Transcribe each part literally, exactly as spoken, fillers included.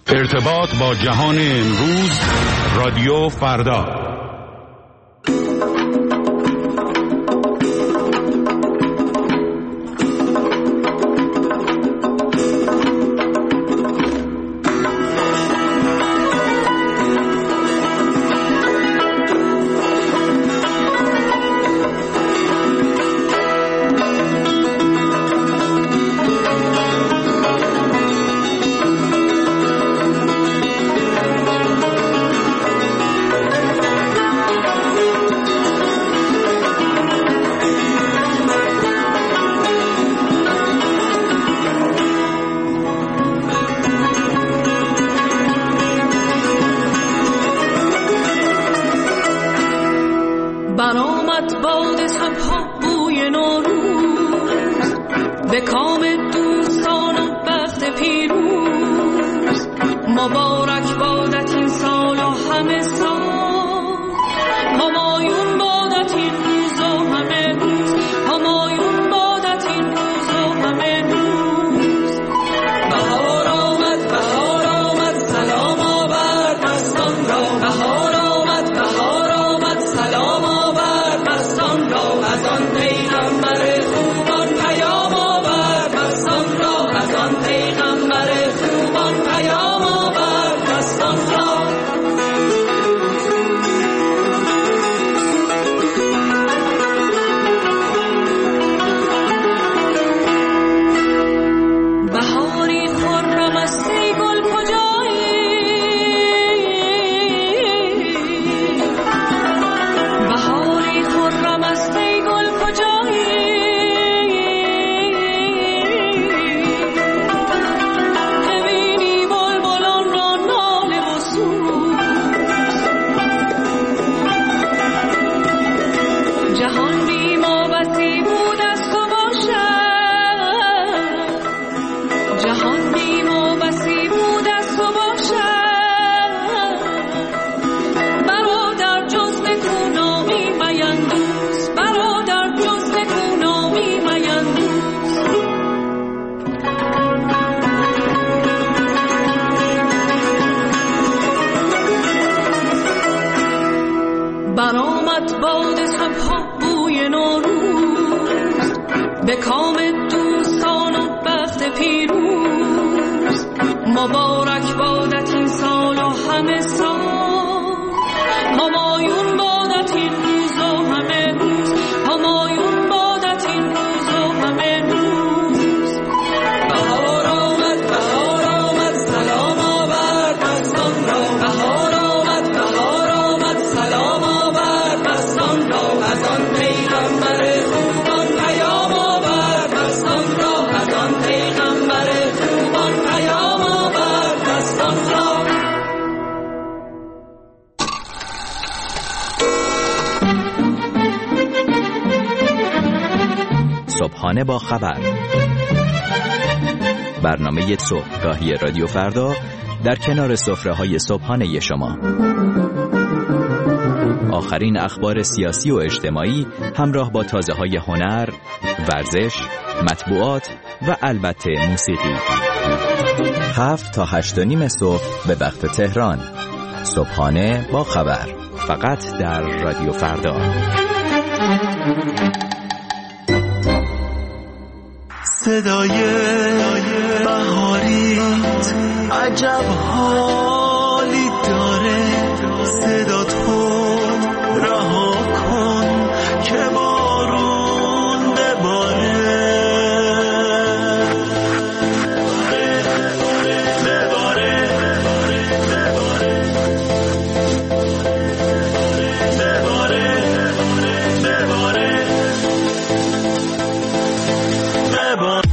ارتباط با جهان امروز، رادیو فردا. صبحانه با خبر، برنامه صبحگاهی رادیو فردا در کنار سفره‌های صبحانه شما. آخرین اخبار سیاسی و اجتماعی همراه با تازه‌های هنر، ورزش، مطبوعات و البته موسیقی. هفت تا هشت و نیم صبح به وقت تهران. صبحانه با خبر، فقط در رادیو فردا. صدای بهاریت عجب حالی داره، صدا تو رها کن که بارون بباره. بباره بباره بباره بباره.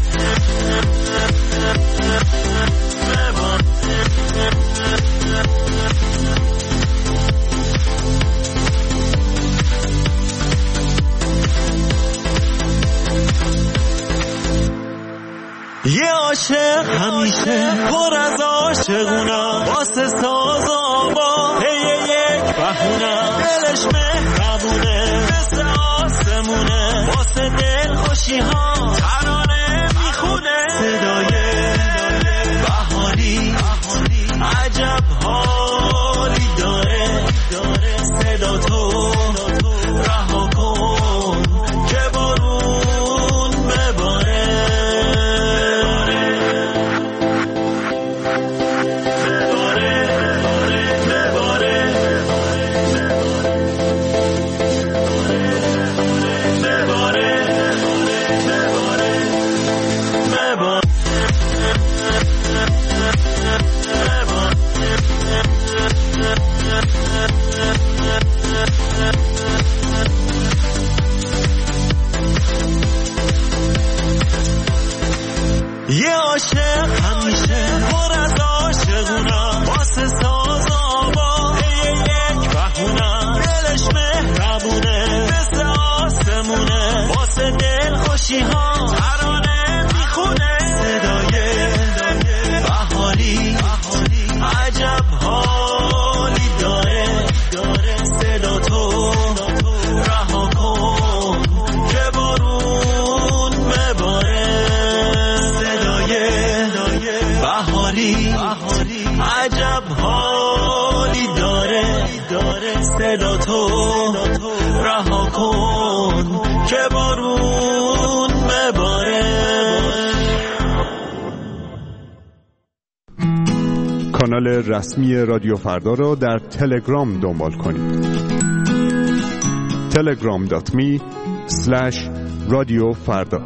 یه عاشق همیشه پر از عاشقونا، واسه ساز و آوا هی یک بهونه، دلش مهربونه مثل آسمونه، واسه دل خوشی ها ترانه میخونه. صدای بهاری بهاری عجب حالی داره صدا تو رها کن که بارون بباره. کانال رسمی رادیو فردا را در تلگرام دنبال کنید. تلگرام دات می اسلش رادیو فردا.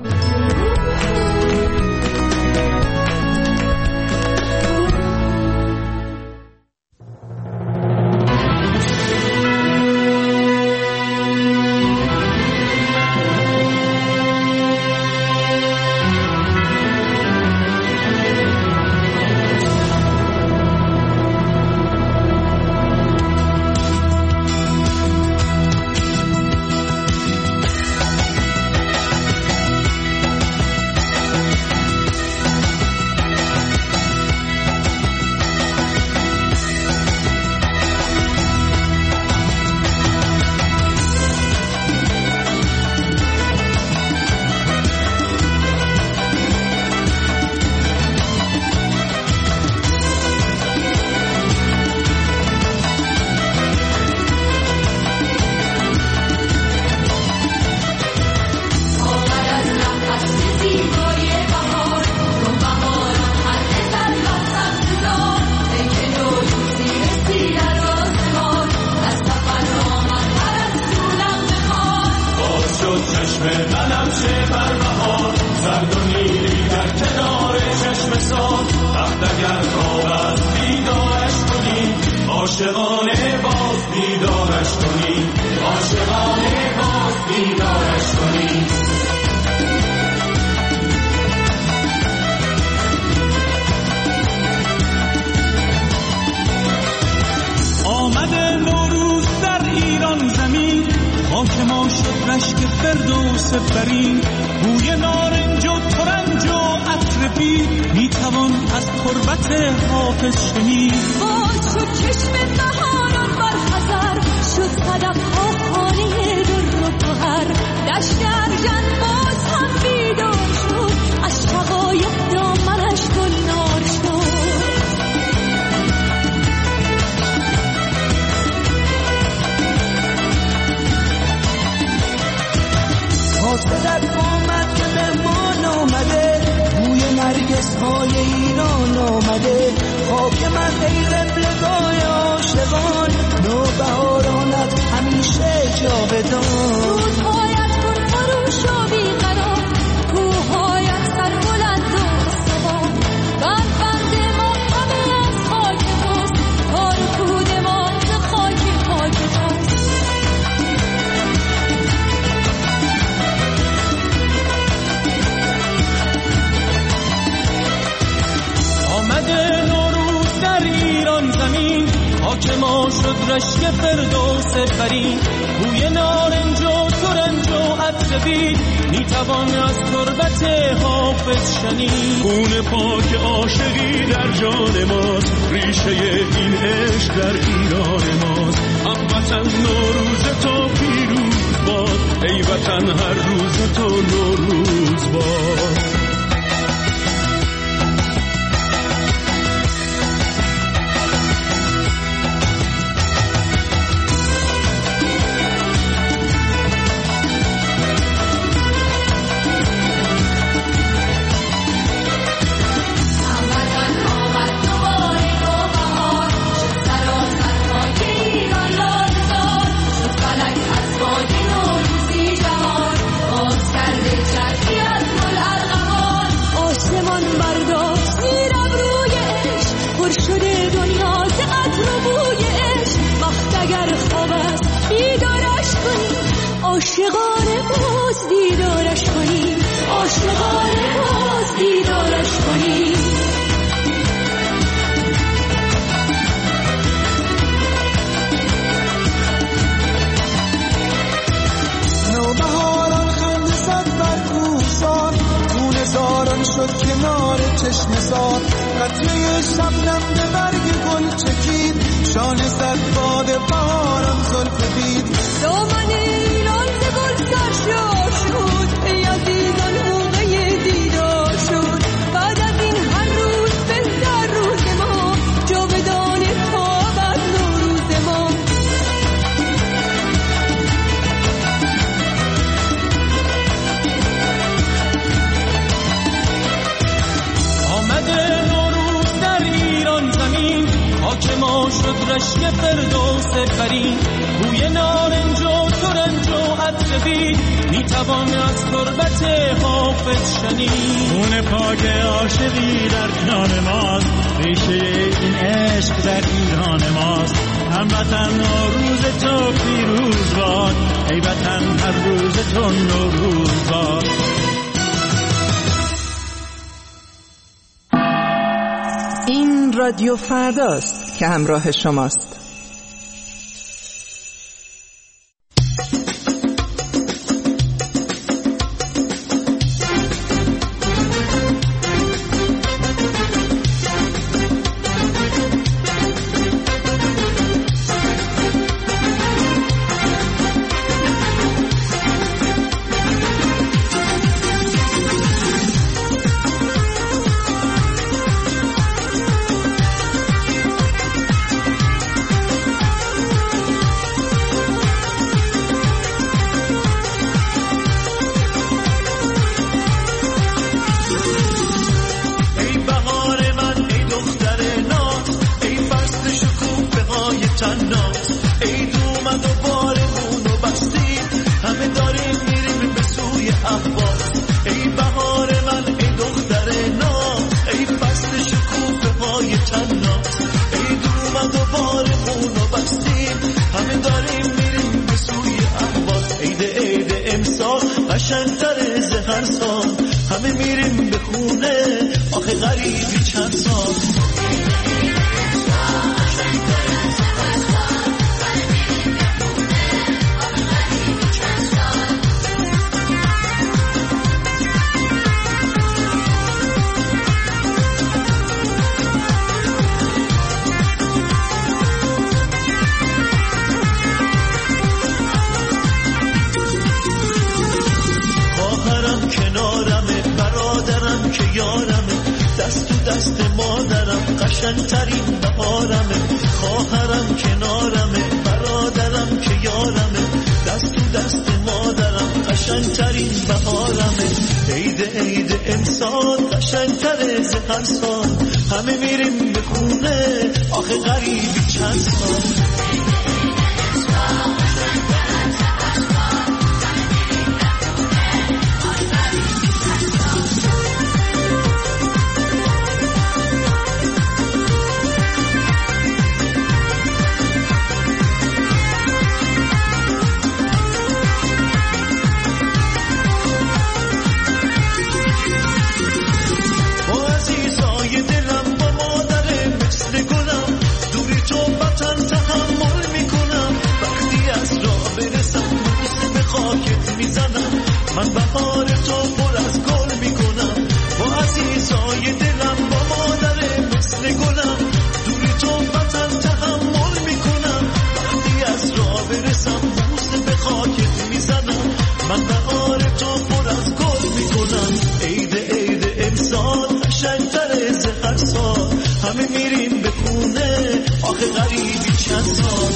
بعد از این هر روز بهتر رشک فردوس پری، بوی نارنج و ترنج و عطربی، میتوان از تربت حافظ شنید. خون پاک عاشقی در کنار ماست، ریشه این عشق در ایران ماست. هموطن روز تو پیروز باد، ای وطن هر روز تو نوروز باد. این رادیو فرداست که همراه شماست. قشنگترین بهارمه، خواهرم کنارمه، برادرم که یارمه، دست تو دست مادرم قشنگترین بهارمه. عید عید امسال قشنگتره ز هر سال، همه میریم به خونه آخه غریبی چند سال. من بهار تو پر از گل میکنم، با عزیزای دلم با مادر مثل گلم، دوری تو وطن تحمل میکنم، وقتی از راه برسم بوسه به خاکت میزنم. من بهار تو پر از گل میکنم، عید عید امسال قشنگتره ز هر سال، همه میریم به خونه آخه غریبی چند سال.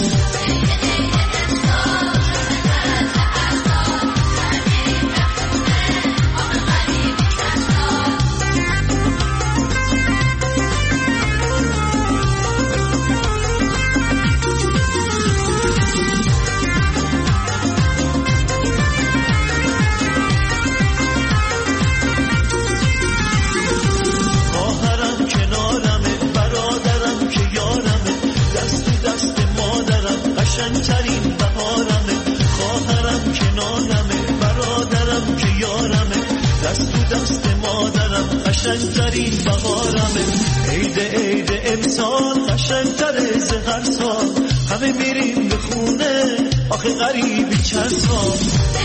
قشنگترین بهارمه، خواهرم کنارمه، برادرم که یارمه، دست تو دست مادرم قشنگترین بهارمه. عید عید امسال قشنگتره ز هر سال، همه میریم به خونه آخه غریبی چند سال.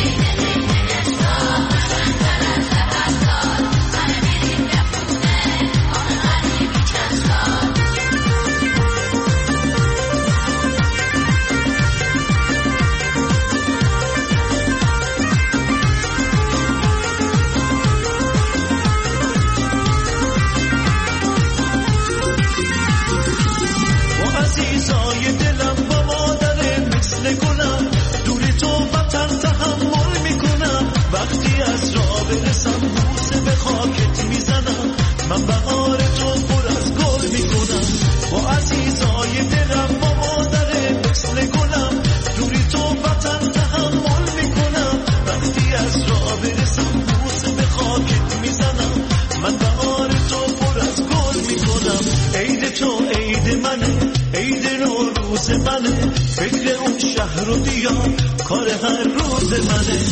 عزیزای دلم با مادر مثل گلم، دوری تو وطن تحمل میکنم، راز منه، فکر اون شهر و دیار کار هر روز منه.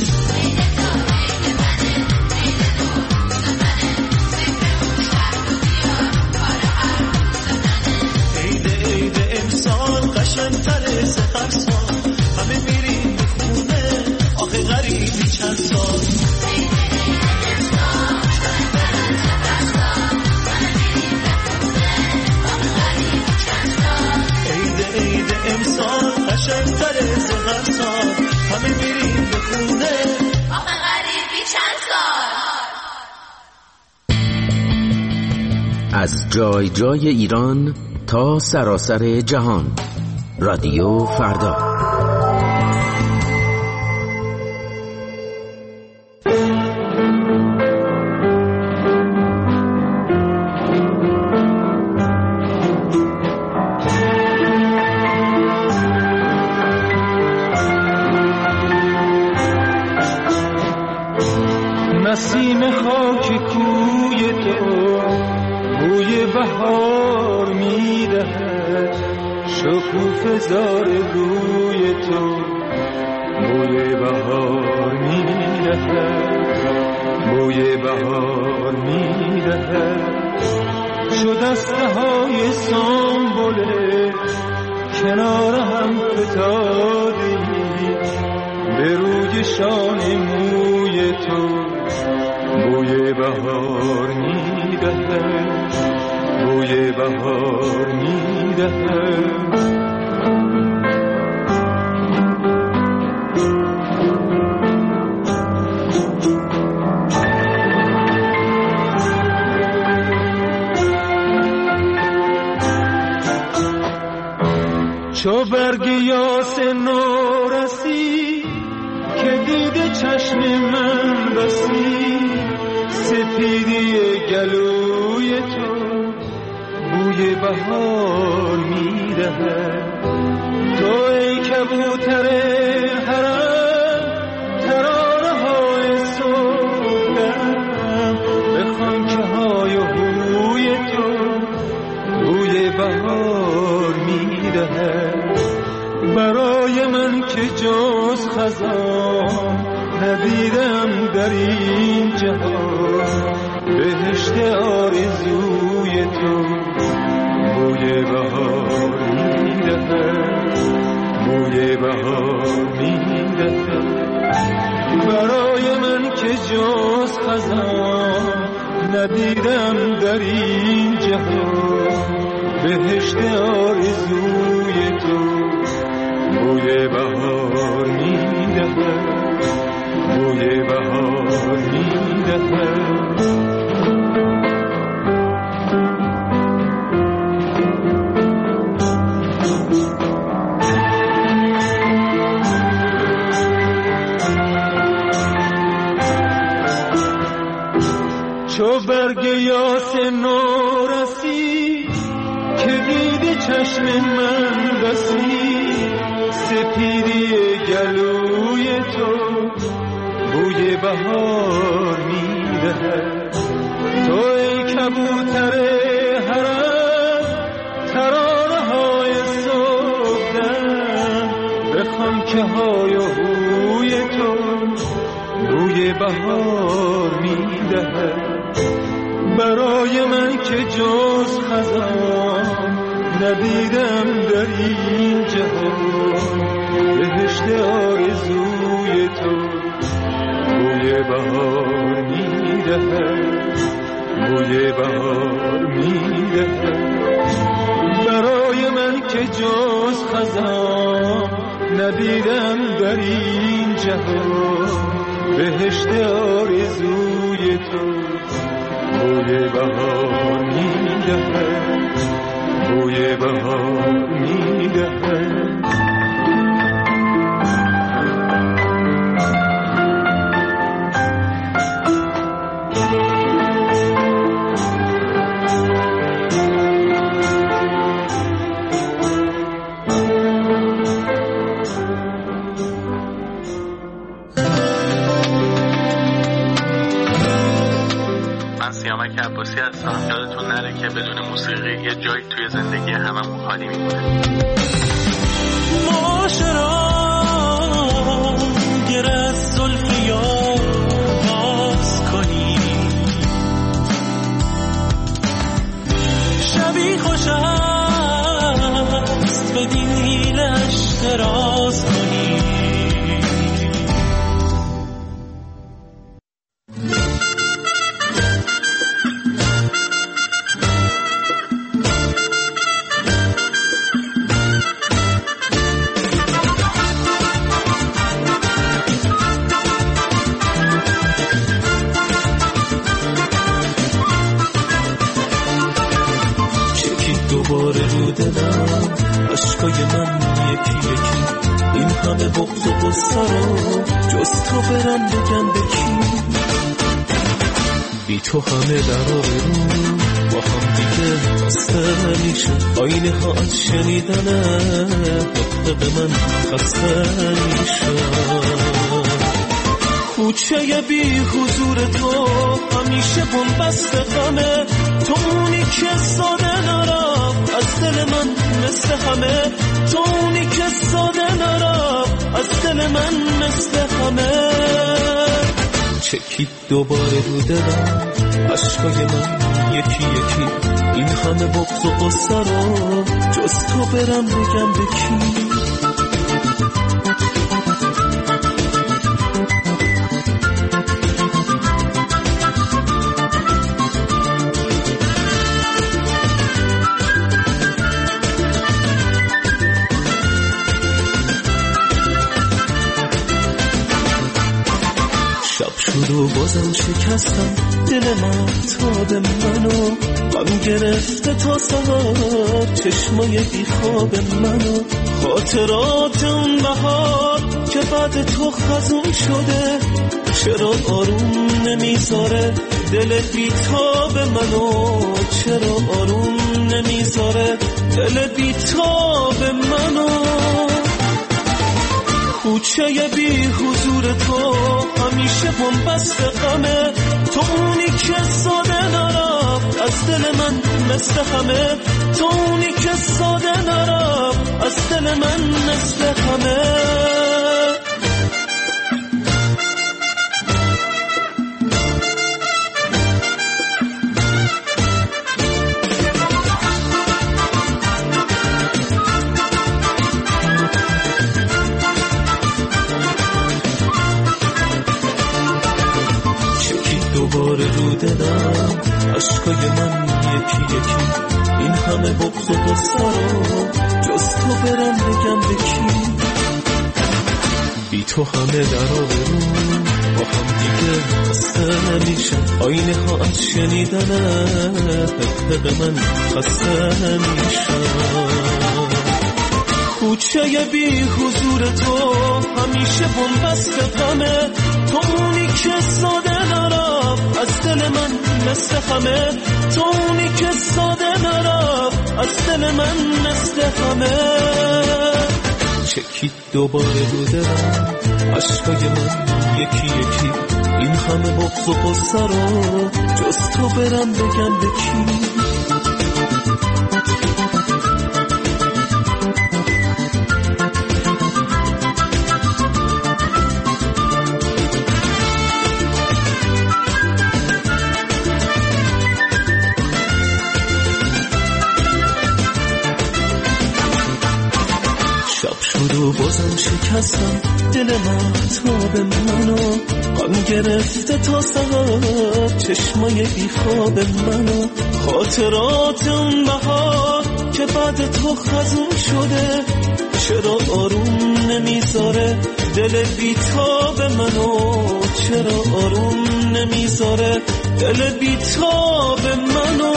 عیده عیده امسال قشنگ‌تره ز هر سال، همه میریم خونه آخه غریبی چند سال. امسال قشنگ‌تره ز هر سال، همه میریم به خونه آخه غریبی چند سال. از جای جای ایران تا سراسر جهان، رادیو فردا. نسیم خاک کوی تو بوی بهار میدهد، شکوفه زار روی تو بوی بهار میدهد، بوی بهار میدهد. شد دسته های سنبله کنار هم فتادی، به روی شانه موی تو بوی بهار میدهد، بوی بهار میدهد. چو برگ یاس نورسی که دیده چشم من بسی، سپیدی گلوی تو بوی بهار میدهد. تو ای کبوتر حرم ترانه های صبحدم، به خانچه های هوی تو بوی بهار میدهد. برای من که جز خزان ندیدم در این جهان، بهشت آرزوی تو بوی بهار میدهد، بوی بهار میدهد. برای من که جز خزان ندیدم در این جهان، بهشت آرزوی تو بوی بهار میدهد، بوی بهار میدهد. چو برگ یاس نورسی که دیده چشم من بسی، سپیدی گلوی تو بوی بهار میدهد. تو ای کبوتر حرم ترانه های صبحدم، به خانچه های هوی تو بوی بهار میدهد. برای من که جز خزان ندیدم در این جهان، بهشت آرزوی تو بوی بهار میدهد، بوی بهار میدهد. برای من که جز خزان ندیدم در این جهان، بهشت آرزوی تو بوی بهار میدهد، بوی بهار میدهد. سیامک عباسی هستم. یادتون نره که بدون موسیقی یه جایی توی زندگی هممون خالی میمونه. باشه رنگ از زلف یار باز کنی، شبی خوش است به دیلش دراز کنی. اشکای من یکی یکی این همه بغض و غصه رو جز تو برم بگم به کی؟ بی تو همه در آبرو با هم دیگه خسته میشه، آینه ها از شنیدنه حقق من خسته میشه. کوچه بی حضور تو همیشه بنبست غمه، تو اونی که ساده نرم از دل من مثل همه، تو اونی که ساده نرم از دل من مثل همه. چکید دوباره رو دلم عشقای من یکی یکی این همه بغض و غصه رو جز تو برم بگم به کی؟ و بازم شکستم دل مهتاب منو، غم گرفته تا سهار چشمای بیخواب منو. خاطرات اون بهار که بعد تو خزون شده چرا آروم نمیذاره دل بیتاب منو، چرا آروم نمیذاره دل بیتاب منو. کوچه بی حضور تو همیشه بنبست غمه، تو اونی که ساده نرم از دل من مثل همه، تو اونی که ساده نرم از دل من مثل همه. دوباره رو دلم عشقای من یکی یکی این همه بغض و غصه رو جز تو برم بگم به کی؟ بی تو همه در آبرو با هم دیگه خسته میشه، آینه ها از شنیدنه حقق من خسته میشه. کوچه بی حضور تو همیشه بنبست غمه، تو اونی که ساده نرم از دل من مثل همه، تو اونی که ساده نرم از دل من مثل همه. چکید دوباره رو دلم عشقای من یکی یکی این همه بغض و غصه رو جز تو برم بگم به کی؟ و بازم شکستم دل مهتاب منو، غم گرفته تا سهار چشمای بیخواب منو. خاطرات اون بهار که بعد تو خزون شده چرا آروم نمیذاره دل بیتاب منو، چرا آروم نمیذاره دل بیتاب منو.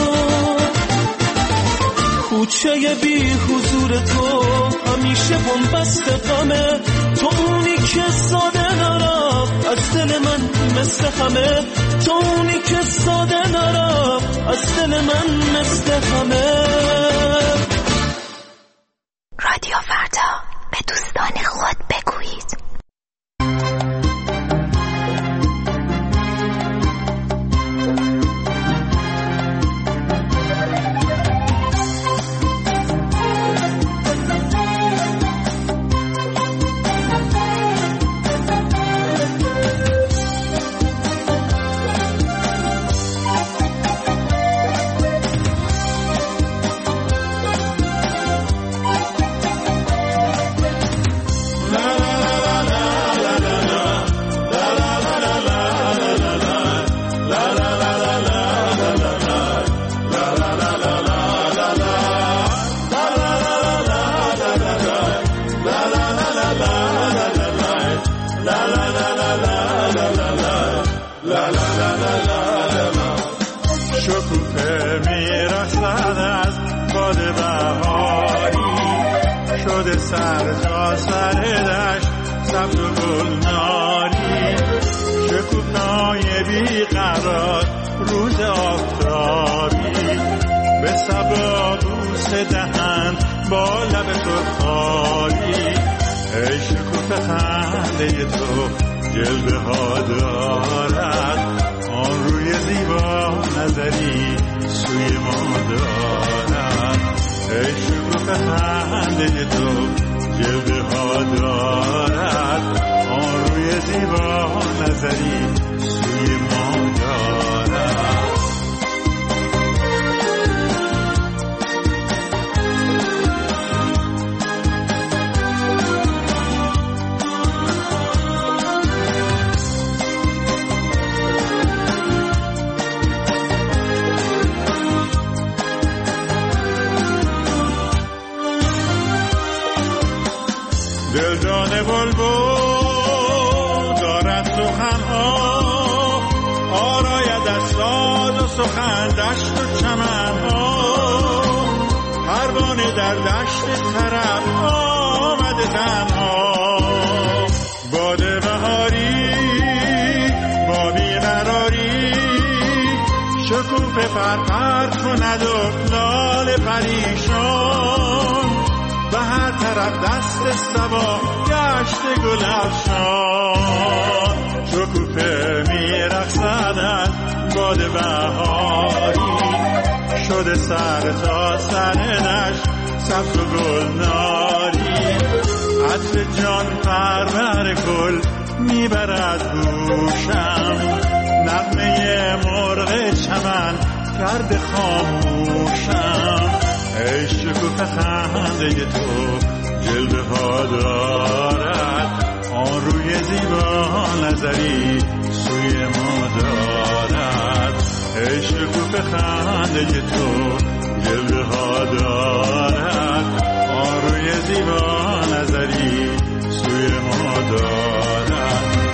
کوچه بی حضور تو همیشه بنبست غمه، تو اونی که ساده نرم از دل من مثل همه، تو اونی که ساده نرم از دل من مثل همه. رادیو فردا به دوستان خود بگویید. باد بهاری شده سر تا سر دشت سبز و گلناری شکوفه‌های بیقرار روز آفتابی به صبا بوسه دهند با لب سرخابی ای شکوفه خنده تو جلوه ها دارد آن روی زیبا نظری سوی ما دارد ای شکوفه خنده تو جلوه ها دارد آن روی زیبا نظری سوی ما دارد دلدان بلبل دارد سخنها آراید از ساز و سخن دشت و چمنها پروانه در دشت طرب آمده تنها باد بهاری با بیقراری شکوفه پرپر کند و لال پریشان به هر طرف دست سبا گشت گل افشان شکوفه میرقصد از باد بهاری شده سر تا سر دشت سبز و گلناری عطر جان پرور گل میبرد گوشم نغمه مرغ چمن کرده خاموشم ای شکوفه خنده تو جلوه ها دارد آن روی زیبا نظری سوی ما دارد ای شکوفه خنده تو جلوه ها دارد آن روی زیبا نظری سوی ما دارد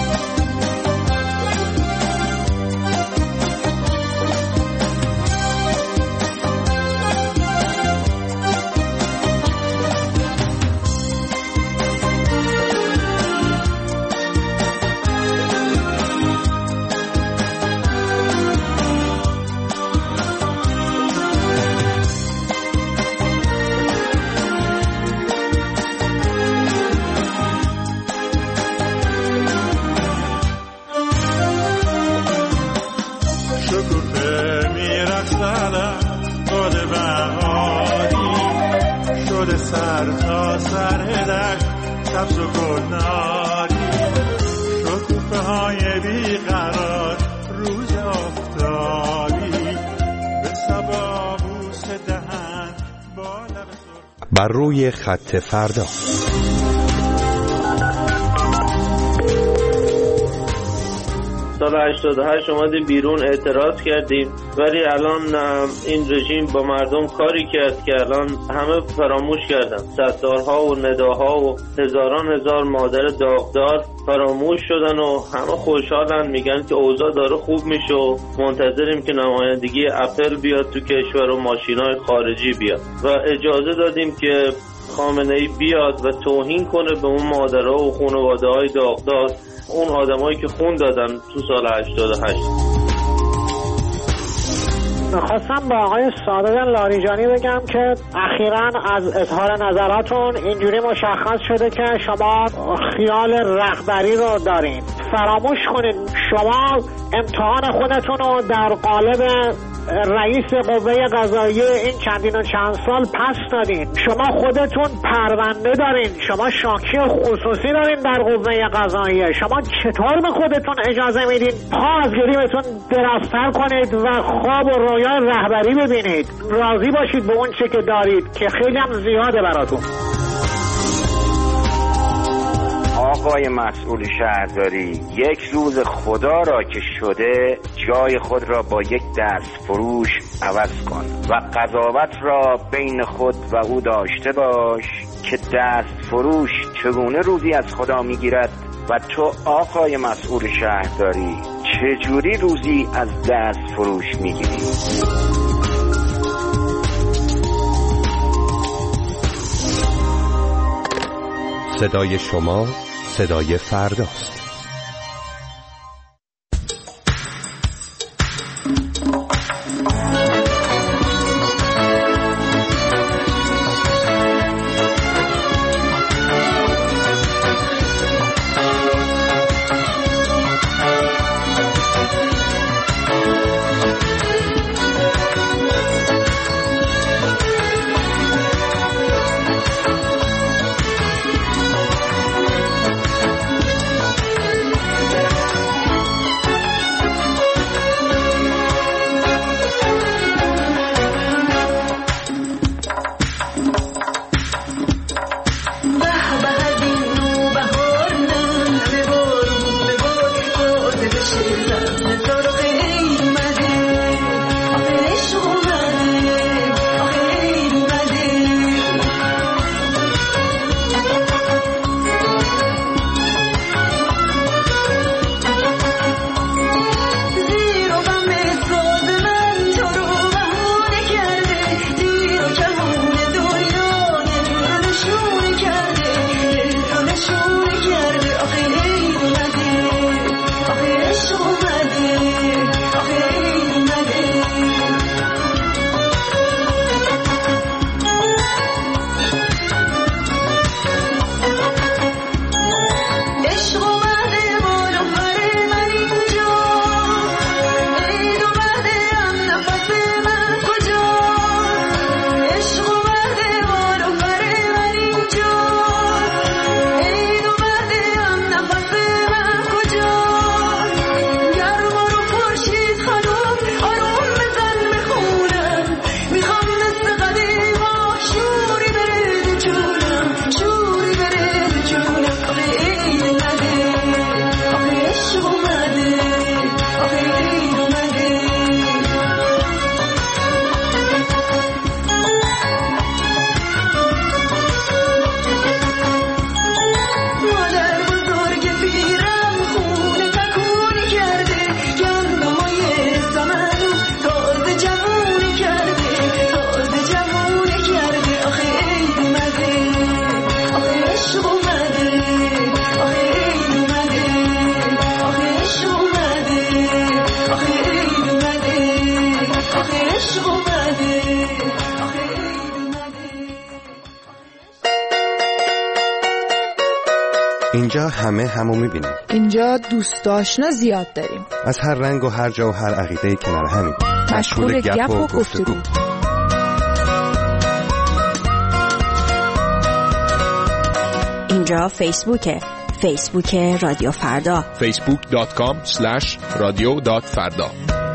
سر تا سر دشت سبز و گلناری شکوفه های بیقرار روز آفتابی به صبا بوسه دهند با لب سرخ بر روی خط فردا سال هشتاد و هشت اومدیم بیرون اعتراض کردیم ولی الان این رژیم با مردم کاری کرد که الان همه فراموش کردن ستارها و نداها و هزاران هزار مادر داغدار فراموش شدن و همه خوشحالن میگن که اوضاع داره خوب میشه و منتظریم که نمایندگی اپل بیاد تو کشور و ماشینای خارجی بیاد و اجازه دادیم که خامنه‌ای بیاد و توهین کنه به اون مادرها و خانواده‌های داغدار اون آدمایی که خون دادن تو سال هشتاد و هشت. خواستم با آقای صادق لاریجانی بگم که اخیراً از اظهار نظراتون اینجوری مشخص شده که شما خیال رهبری رو دارین. فراموش کنید شما امتحان خودتون رو در قالب رئیس قوه قضاییه این چندین و چند سال پس دادین. شما خودتون پرونده دارین، شما شاکی خصوصی دارین در قوه قضاییه. شما چطور به خودتون اجازه میدین پا از گریمتون درازتر کنید و خواب و رویای رهبری ببینید؟ راضی باشید به اون چه که دارید که خیلی هم زیاده براتون. آقای مسئول شهرداری، یک روز خدا را که شده جای خود را با یک دست فروش عوض کن و قضاوت را بین خود و او داشته باش که دست فروش چگونه روزی از خدا میگیرد و تو آقای مسئول شهرداری چجوری روزی از دست فروش میگیری؟ صدای شما صدای فرداست. اینجا همه همو میبینیم. اینجا دوست آشنا زیاد داریم. از هر رنگ و هر جا و هر عقیده‌ای کنار همیم. مشغول گپ و گفتگو. اینجا فیسبوکه. فیسبوک رادیو فردا. فیسبوک دات کام اسلش رادیو دات فردا.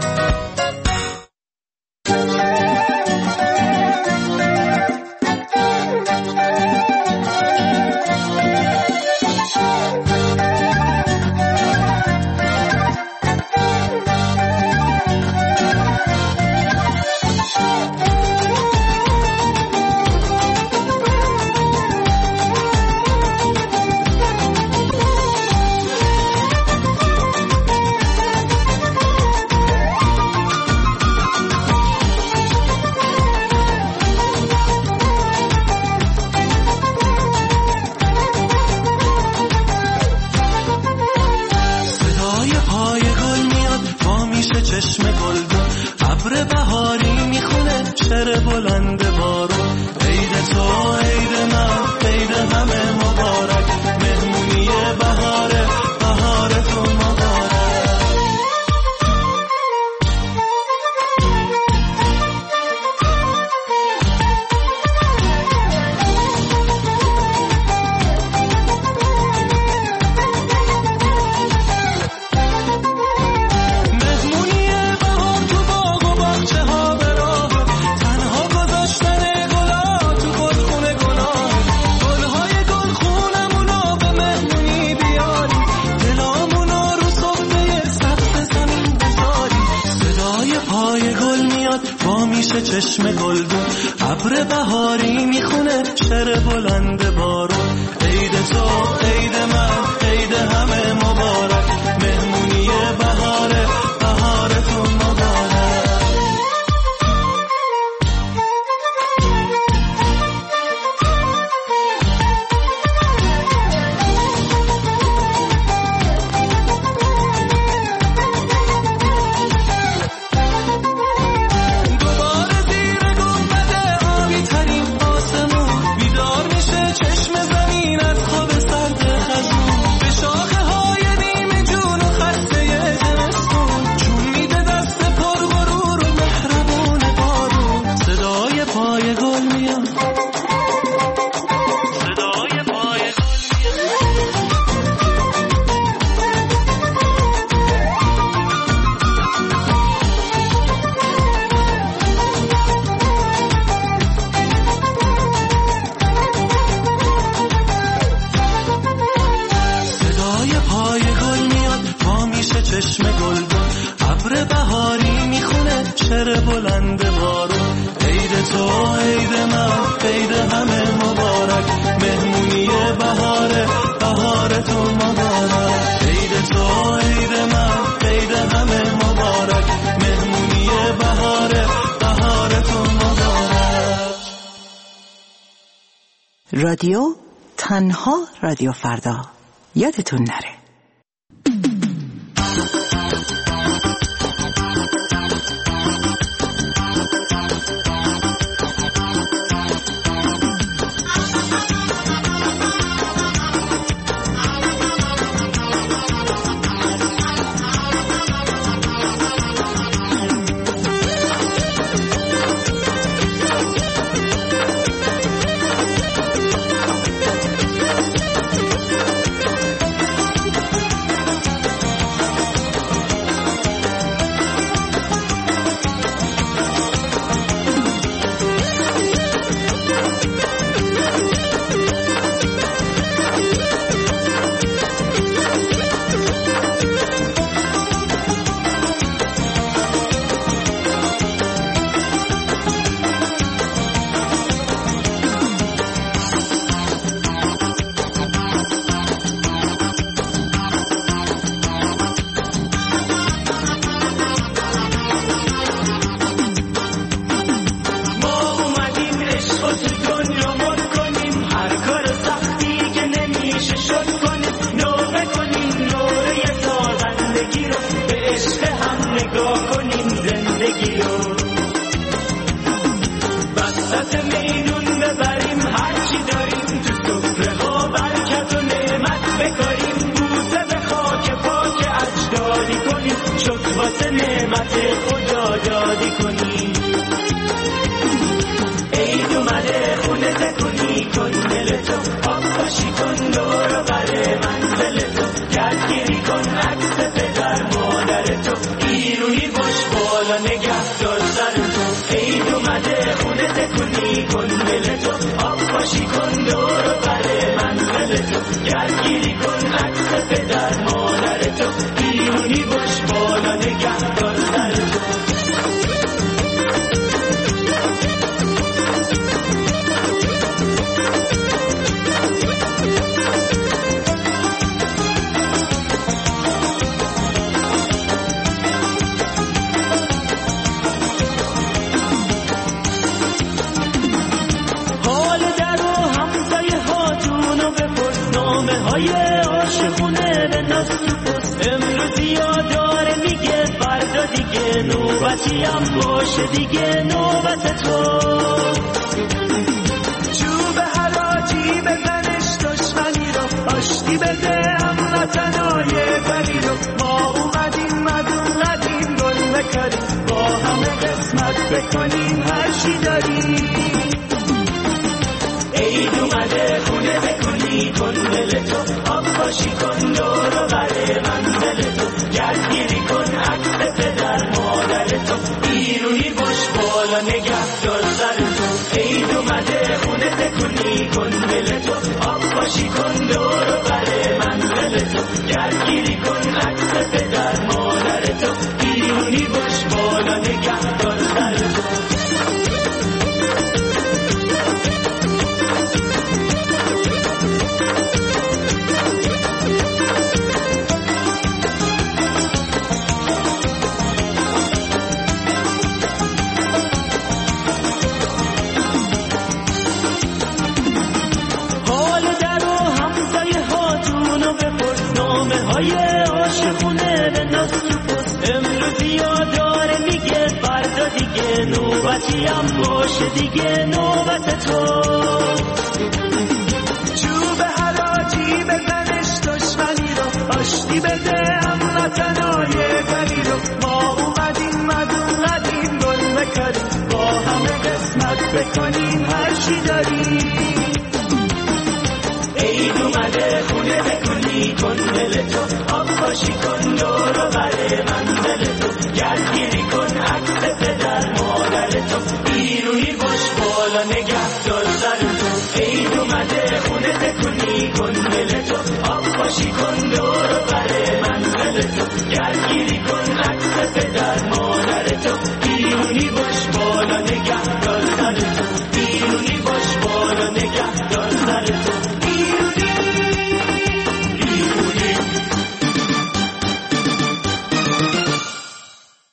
چشم گلدون ابر بهاری میخونه شعر بلند بارون. عید تو عید من عید همه مبارک، مهمونی بهاره بهارتون مبارک. رادیو تنها رادیو فردا، یادتون نره.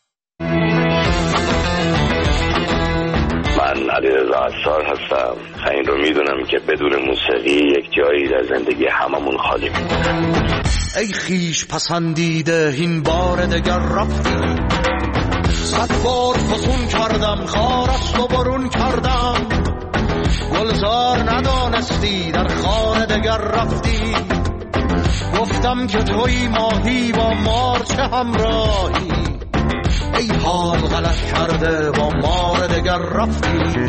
علیرضا عطار هستم. این رو میدونم که بدون موسیقی یک جایی در زندگی هممون خالی میمونه. ای خیش پسندیده این بار دگر رفتی، صد بار فسون کردم خارست و برون کردم، گلزار ندانستی در خانه دگر رفتی، گفتم که توی ماهی با مار چه همراهی، ای حال غلط کرده با مار دگر رفتی.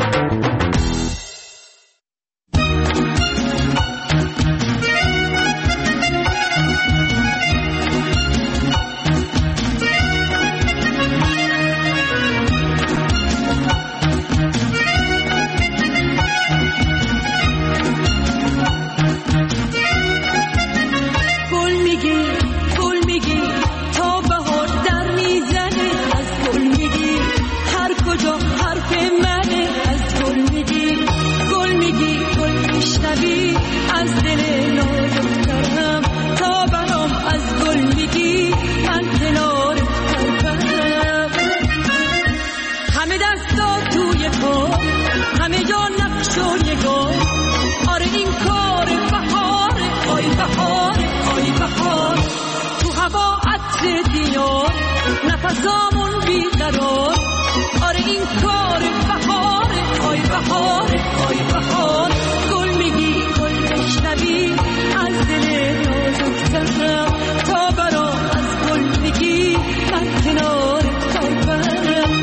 نفسامون بیقرار، آره این کار بهار، آی بهار، آی بهار. گل میگی گل بشنوی از دل نازکترم، تا برام از گل میگی من کنار تا برم.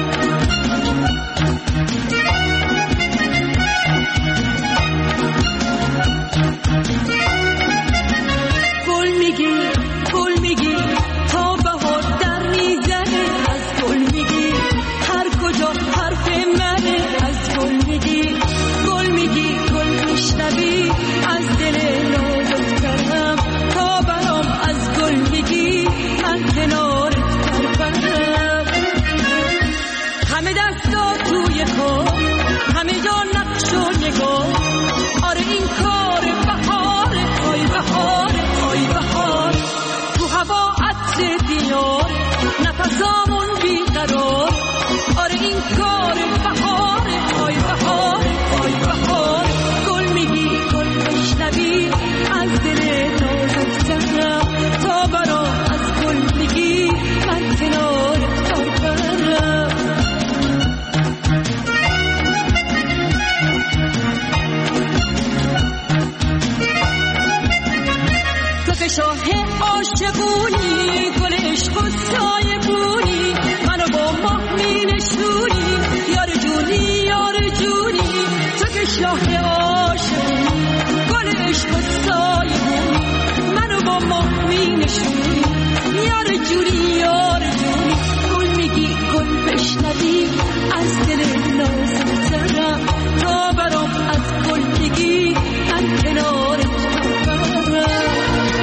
گل میگی گل میگی تا بهار در میزنه، از گل میگی هر کجا حرف منه، از گل میگی گل میگی گل میشنوی از دل نازکترم، تا برام از گل میگی من کنار برم. همه دستا توی کار، همه جا نقش و نگاه، آره این کار بهار، آی بهار، آی بهار. تو هوا عطر دیار، نفسامون بیقرار، آره این کار بهار، آی بهار، آی بهار. گل میگی گل بشنوی از دل نازکترم، تا برام از گل میگی من کنار تا برم. تو که شاه عاشقونی، گل عشق و سایه بونی، منو با ماه می نشونی، یار جونی یار جونی. تو که شاه عاشقونی، گل عشق و سایه بونی، منو با ماه می نشونی، یار جونی یار جونی. گل میگی گل بشنوی از دل نازکترم، تا برام از گل میگی من کنار تا برم.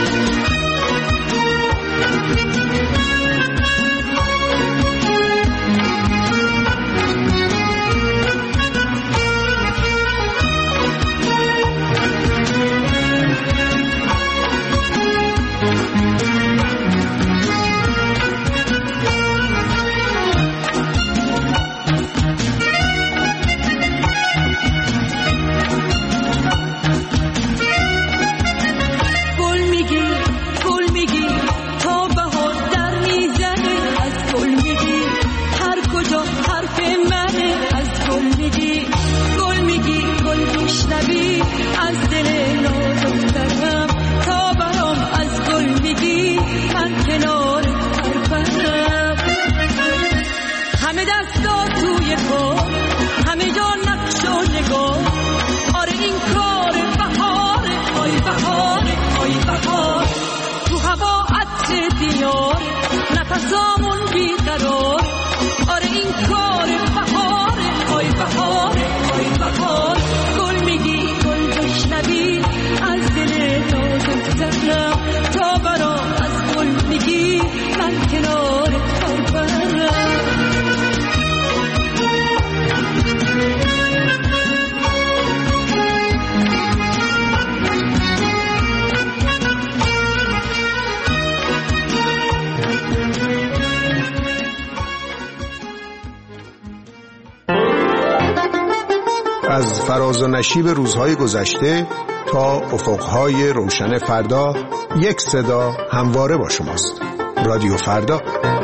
نفسامون بیقرار، آره این کار بهار، آی بهار، آی بهار. گل میگی گل بشنوی فراز و نشیب روزهای گذشته تا افقهای روشن فردا، یک صدا همواره با شماست. رادیو فردا.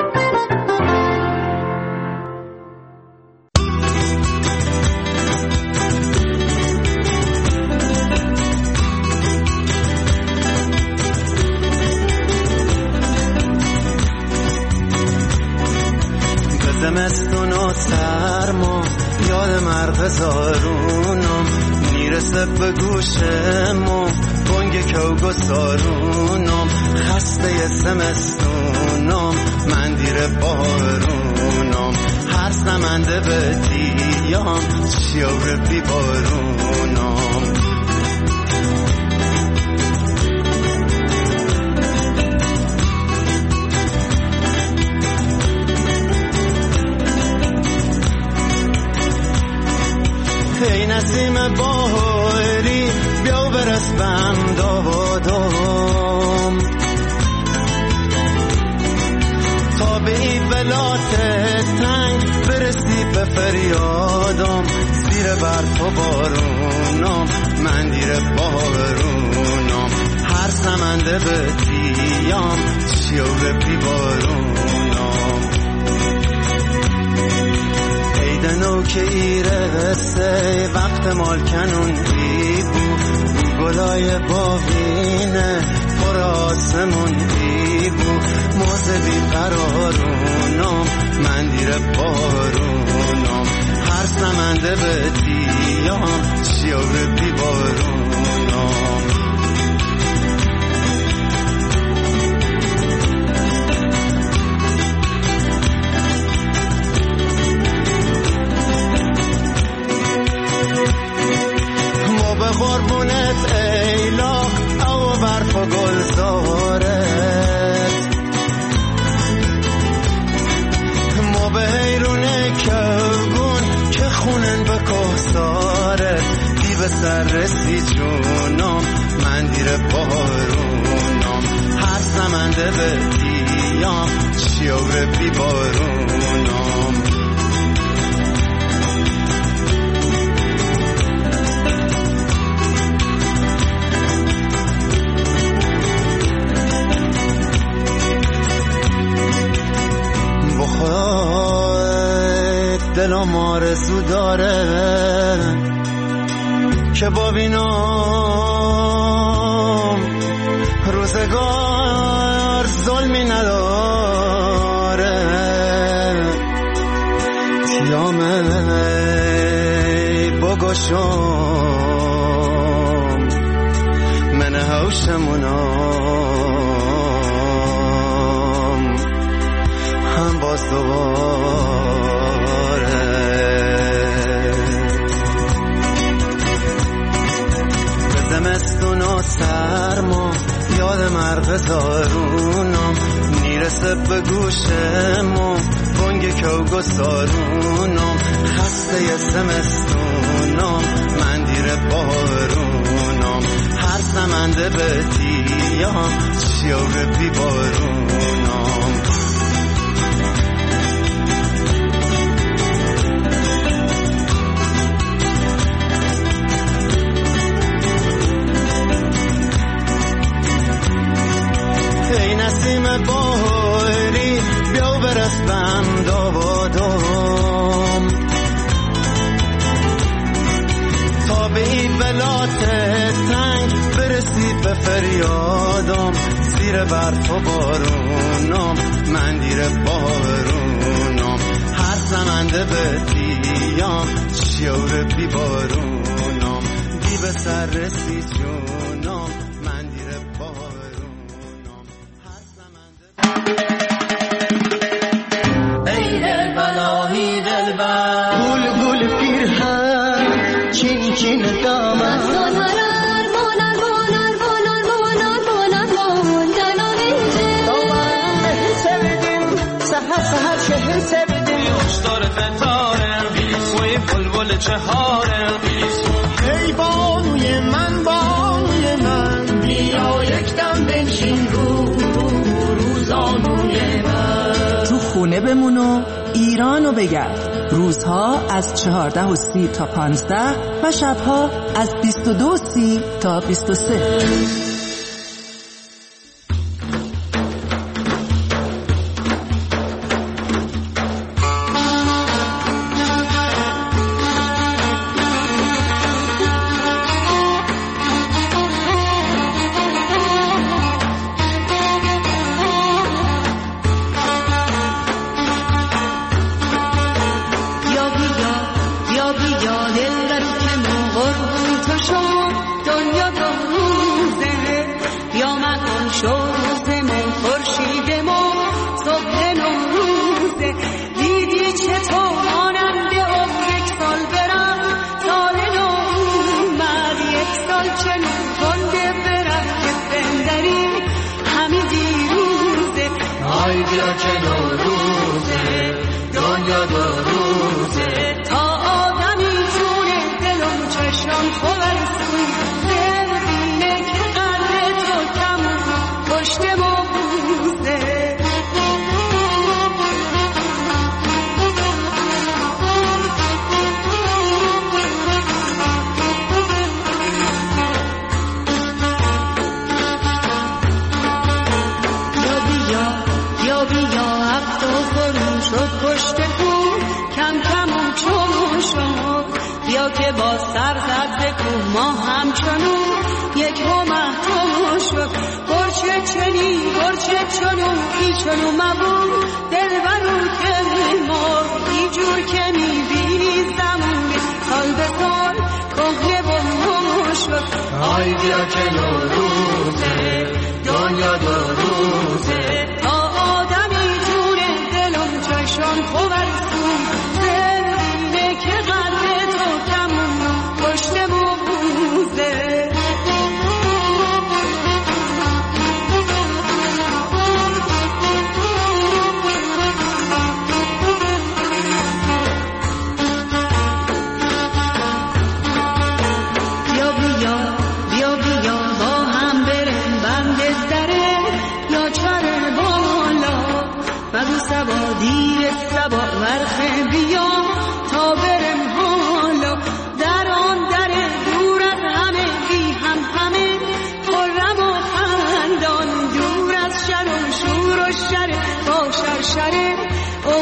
زمستون و سرما یاد مرغ زارونم میرسه به گوشمو بانگ کوگ و سارونم خسته زمستونم من دیر بارونم هر سمنده به دیام شیور بی بارونم ای نسیم بهاری بیا برس بم دادم تا به این بلات تنگ برسی به فریادم زیر برف و بارونم من دیر بارونم هر سمنده به دیام شیور بی بارونم دنو که ایره سه وقت مالکنون بی بو گلای باوینه پر آسمون بی بو موزه بی قرارونم من دیر بارونم هر سمنده به دیام شیور بی بارونم قربونت ایلا او برف و گلزارت ما به حیرونه کهگون که خونن به کهسارت دی به سر رسی جونم من دیر بارونم هر سمنده به دیام شیور بی بارونم دلم آرزو داره که ببینم روزگار ظلمی نداره تیامه بگشم من هوشمونم هم باز دوباره زمستون و سرما یاد مرغ زارونم میرسه به گوشمو بانگ کوگ و سارونم خسته زمستونم من دیر بارونم هر سمنده به دیام شیور بی بارونم ای نسیم بهاری بیا برس بم دادم تا به این بلات تنگ برسی به فریادم زیر برف و بارونم من دیر بارونم هر سمنده به دیام شیور بی بارونم دی به سر رسی جونم من دیر بارونم ای دل بلاهی دل بر گل گل پیرهن چین چین دامن سال هرار مانر مانر مانر مانر مانر مانر اینجا دامن سویدیم سهر سهر شهر سویدیم خوشدار فتاره وی بلبل چهاره ای بانوی من بانوی من بیا یک دم بنشین رو روزانوی من تو خونه بمون و ایرانو بگرد. روزها از چهارده و سی تا پانزده و شبها از بیست و دو و سی تا بیست و سه.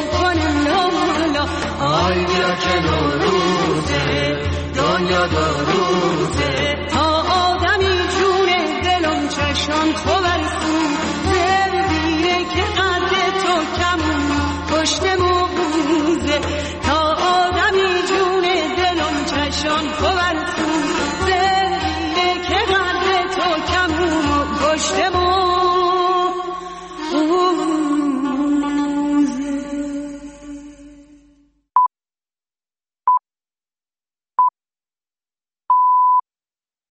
دنیا دنیا